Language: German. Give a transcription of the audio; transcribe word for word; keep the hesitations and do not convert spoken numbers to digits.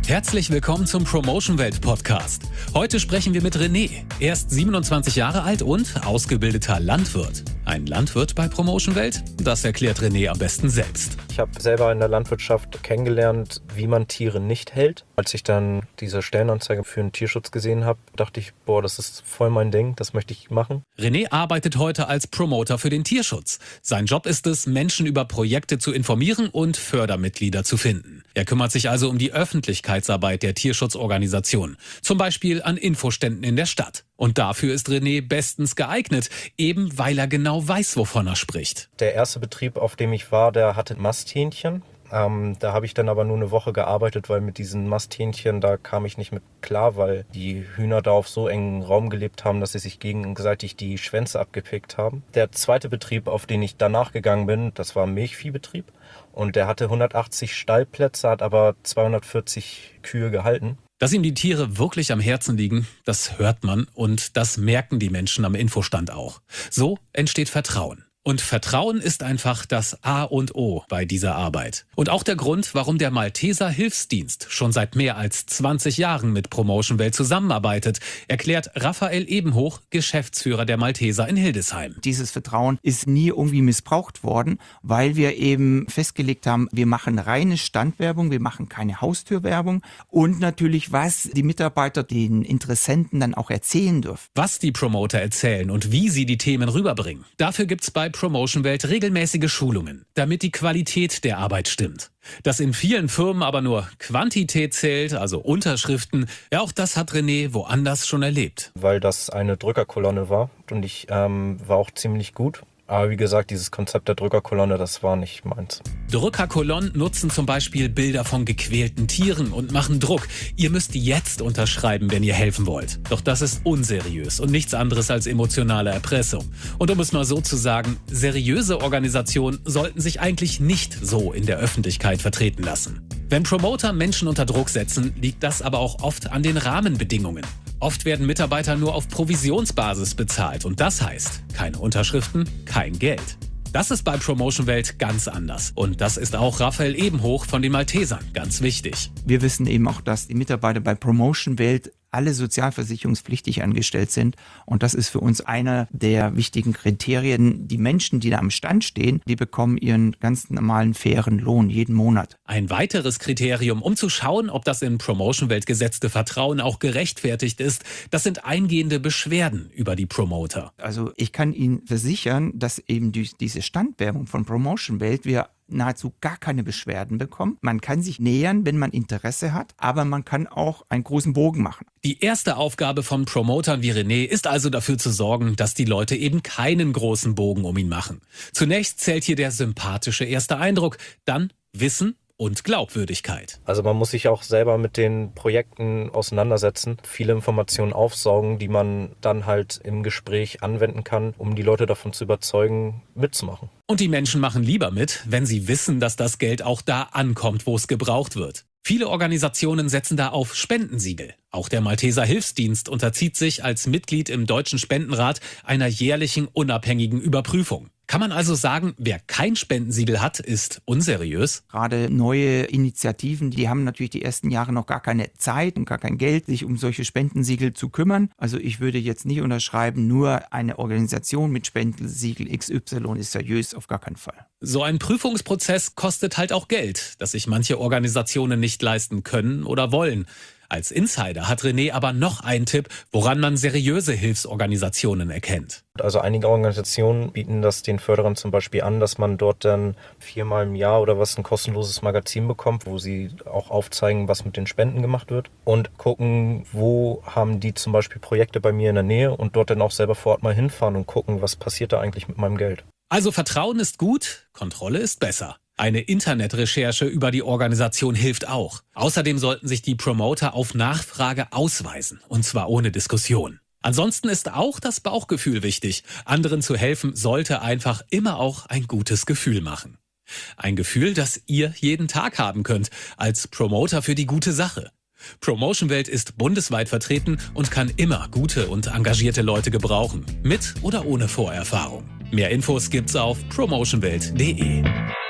Herzlich willkommen zum Promotion Welt Podcast. Heute sprechen wir mit René. Er ist siebenundzwanzig Jahre alt und ausgebildeter Landwirt. Ein Landwirt bei Promotion Welt? Das erklärt René am besten selbst. Ich habe selber in der Landwirtschaft kennengelernt, wie man Tiere nicht hält. Als ich dann diese Stellenanzeige für den Tierschutz gesehen habe, dachte ich, boah, das ist voll mein Ding, das möchte ich machen. René arbeitet heute als Promoter für den Tierschutz. Sein Job ist es, Menschen über Projekte zu informieren und Fördermitglieder zu finden. Er kümmert sich also um die Öffentlichkeitsarbeit der Tierschutzorganisation, zum Beispiel an Infoständen in der Stadt. Und dafür ist René bestens geeignet, eben weil er genau weiß, wovon er spricht. Der erste Betrieb, auf dem ich war, der hatte Masthähnchen. Ähm, da habe ich dann aber nur eine Woche gearbeitet, weil mit diesen Masthähnchen, da kam ich nicht mit klar, weil die Hühner da auf so engen Raum gelebt haben, dass sie sich gegenseitig die Schwänze abgepickt haben. Der zweite Betrieb, auf den ich danach gegangen bin, das war ein Milchviehbetrieb. Und der hatte hundertachtzig Stallplätze, hat aber zweihundertvierzig Kühe gehalten. Dass ihm die Tiere wirklich am Herzen liegen, das hört man und das merken die Menschen am Infostand auch. So entsteht Vertrauen. Und Vertrauen ist einfach das A und O bei dieser Arbeit. Und auch der Grund, warum der Malteser Hilfsdienst schon seit mehr als zwanzig Jahren mit Promotion Welt zusammenarbeitet, erklärt Raphael Ebenhoch, Geschäftsführer der Malteser in Hildesheim. Dieses Vertrauen ist nie irgendwie missbraucht worden, weil wir eben festgelegt haben, wir machen reine Standwerbung, wir machen keine Haustürwerbung und natürlich, was die Mitarbeiter den Interessenten dann auch erzählen dürfen. Was die Promoter erzählen und wie sie die Themen rüberbringen, dafür gibt's bei Promotion Welt regelmäßige Schulungen, damit die Qualität der Arbeit stimmt. Dass in vielen Firmen aber nur Quantität zählt, also Unterschriften, ja auch das hat René woanders schon erlebt. Weil das eine Drückerkolonne war und ich ähm, war auch ziemlich gut. Aber wie gesagt, dieses Konzept der Drückerkolonne, das war nicht meins. Drückerkolonnen nutzen zum Beispiel Bilder von gequälten Tieren und machen Druck. Ihr müsst jetzt unterschreiben, wenn ihr helfen wollt. Doch das ist unseriös und nichts anderes als emotionale Erpressung. Und um es mal so zu sagen, seriöse Organisationen sollten sich eigentlich nicht so in der Öffentlichkeit vertreten lassen. Wenn Promoter Menschen unter Druck setzen, liegt das aber auch oft an den Rahmenbedingungen. Oft werden Mitarbeiter nur auf Provisionsbasis bezahlt und das heißt, keine Unterschriften, kein Geld. Das ist bei Promotion Welt ganz anders. Und das ist auch Raphael Ebenhoch von den Maltesern ganz wichtig. Wir wissen eben auch, dass die Mitarbeiter bei Promotion Welt alle sozialversicherungspflichtig angestellt sind. Und das ist für uns einer der wichtigen Kriterien. Die Menschen, die da am Stand stehen, die bekommen ihren ganz normalen, fairen Lohn jeden Monat. Ein weiteres Kriterium, um zu schauen, ob das in Promotion Welt gesetzte Vertrauen auch gerechtfertigt ist, das sind eingehende Beschwerden über die Promoter. Also ich kann Ihnen versichern, dass eben durch diese Standwerbung von Promotion Welt wir nahezu gar keine Beschwerden bekommen. Man kann sich nähern, wenn man Interesse hat, aber man kann auch einen großen Bogen machen. Die erste Aufgabe von Promotern wie René ist also dafür zu sorgen, dass die Leute eben keinen großen Bogen um ihn machen. Zunächst zählt hier der sympathische erste Eindruck, dann Wissen und Glaubwürdigkeit. Also man muss sich auch selber mit den Projekten auseinandersetzen, viele Informationen aufsaugen, die man dann halt im Gespräch anwenden kann, um die Leute davon zu überzeugen, mitzumachen. Und die Menschen machen lieber mit, wenn sie wissen, dass das Geld auch da ankommt, wo es gebraucht wird. Viele Organisationen setzen da auf Spendensiegel. Auch der Malteser Hilfsdienst unterzieht sich als Mitglied im Deutschen Spendenrat einer jährlichen unabhängigen Überprüfung. Kann man also sagen, wer kein Spendensiegel hat, ist unseriös? Gerade neue Initiativen, die haben natürlich die ersten Jahre noch gar keine Zeit und gar kein Geld, sich um solche Spendensiegel zu kümmern. Also ich würde jetzt nicht unterschreiben, nur eine Organisation mit Spendensiegel X Y ist seriös, auf gar keinen Fall. So ein Prüfungsprozess kostet halt auch Geld, das sich manche Organisationen nicht leisten können oder wollen. Als Insider hat René aber noch einen Tipp, woran man seriöse Hilfsorganisationen erkennt. Also einige Organisationen bieten das den Förderern zum Beispiel an, dass man dort dann viermal im Jahr oder was ein kostenloses Magazin bekommt, wo sie auch aufzeigen, was mit den Spenden gemacht wird und gucken, wo haben die zum Beispiel Projekte bei mir in der Nähe und dort dann auch selber vor Ort mal hinfahren und gucken, was passiert da eigentlich mit meinem Geld. Also Vertrauen ist gut, Kontrolle ist besser. Eine Internetrecherche über die Organisation hilft auch. Außerdem sollten sich die Promoter auf Nachfrage ausweisen, und zwar ohne Diskussion. Ansonsten ist auch das Bauchgefühl wichtig. Anderen zu helfen sollte einfach immer auch ein gutes Gefühl machen. Ein Gefühl, das ihr jeden Tag haben könnt, als Promoter für die gute Sache. Promotion Welt ist bundesweit vertreten und kann immer gute und engagierte Leute gebrauchen, mit oder ohne Vorerfahrung. Mehr Infos gibt's auf promotion welt punkt de.